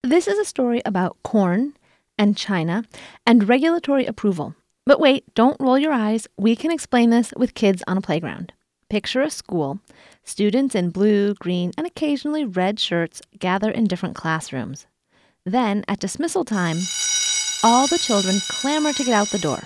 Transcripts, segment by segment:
This is a story about corn and China and regulatory approval. But wait, don't roll your eyes. We can explain this with kids on a playground. Picture a school. Students in blue, green, and occasionally red shirts gather in different classrooms. Then, at dismissal time, all the children clamor to get out the door.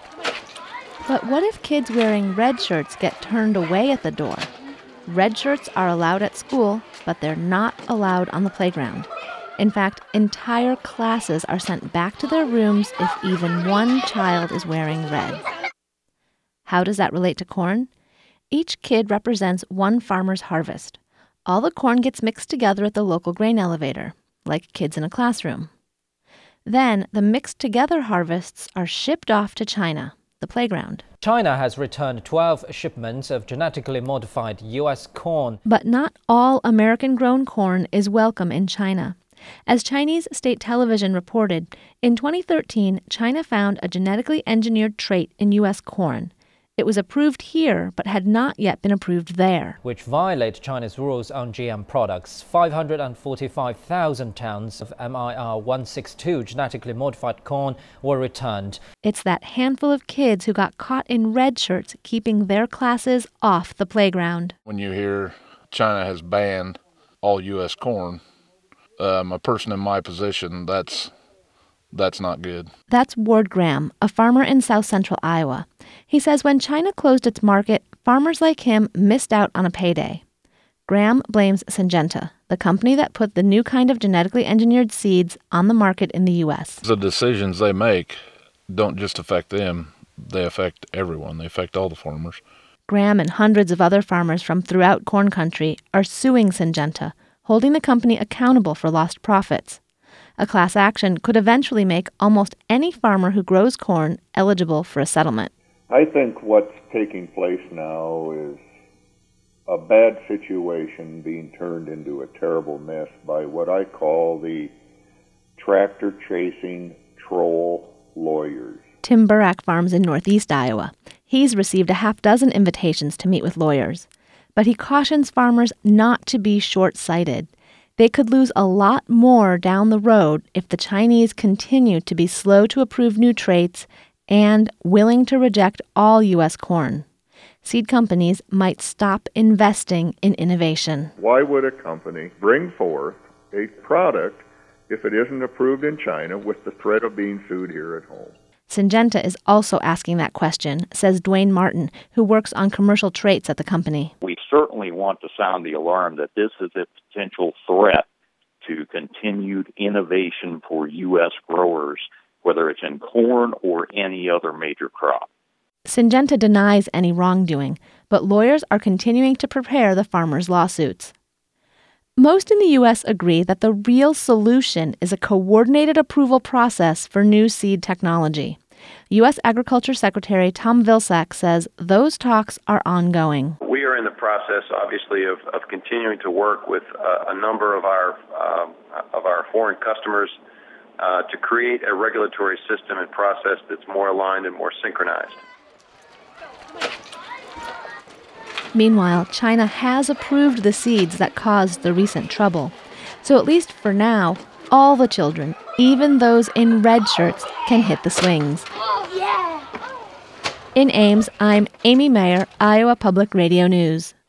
But what if kids wearing red shirts get turned away at the door? Red shirts are allowed at school, but they're not allowed on the playground. In fact, entire classes are sent back to their rooms if even one child is wearing red. How does that relate to corn? Each kid represents one farmer's harvest. All the corn gets mixed together at the local grain elevator, like kids in a classroom. Then, the mixed-together harvests are shipped off to China, the playground. China has returned 12 shipments of genetically modified U.S. corn. But not all American-grown corn is welcome in China. As Chinese state television reported, in 2013, China found a genetically engineered trait in U.S. corn. It was approved here, but had not yet been approved there, which violate China's rules on GM products. 545,000 tons of MIR 162 genetically modified corn were returned. It's that handful of kids who got caught in red shirts keeping their classes off the playground. When you hear China has banned all U.S. corn, a person in my position, that's not good. That's Ward Graham, a farmer in south central Iowa. He says when China closed its market, farmers like him missed out on a payday. Graham blames Syngenta, the company that put the new kind of genetically engineered seeds on the market in the U.S. The decisions they make don't just affect them, they affect everyone. They affect all the farmers. Graham and hundreds of other farmers from throughout corn country are suing Syngenta, holding the company accountable for lost profits. A class action could eventually make almost any farmer who grows corn eligible for a settlement. I think what's taking place now is a bad situation being turned into a terrible mess by what I call the tractor-chasing troll lawyers. Tim Burak farms in northeast Iowa. He's received a half-dozen invitations to meet with lawyers. But he cautions farmers not to be short-sighted. They could lose a lot more down the road if the Chinese continue to be slow to approve new traits and willing to reject all U.S. corn. Seed companies might stop investing in innovation. Why would a company bring forth a product if it isn't approved in China with the threat of being sued here at home? Syngenta is also asking that question, says Dwayne Martin, who works on commercial traits at the company. We certainly want to sound the alarm that this is a potential threat to continued innovation for U.S. growers, whether it's in corn or any other major crop. Syngenta denies any wrongdoing, but lawyers are continuing to prepare the farmers' lawsuits. Most in the U.S. agree that the real solution is a coordinated approval process for new seed technology. U.S. Agriculture Secretary Tom Vilsack says those talks are ongoing. We are in the process, obviously, of continuing to work with a number of our foreign customers to create a regulatory system and process that's more aligned and more synchronized. Meanwhile, China has approved the seeds that caused the recent trouble. So at least for now, all the children, even those in red shirts, can hit the swings. In Ames, I'm Amy Mayer, Iowa Public Radio News.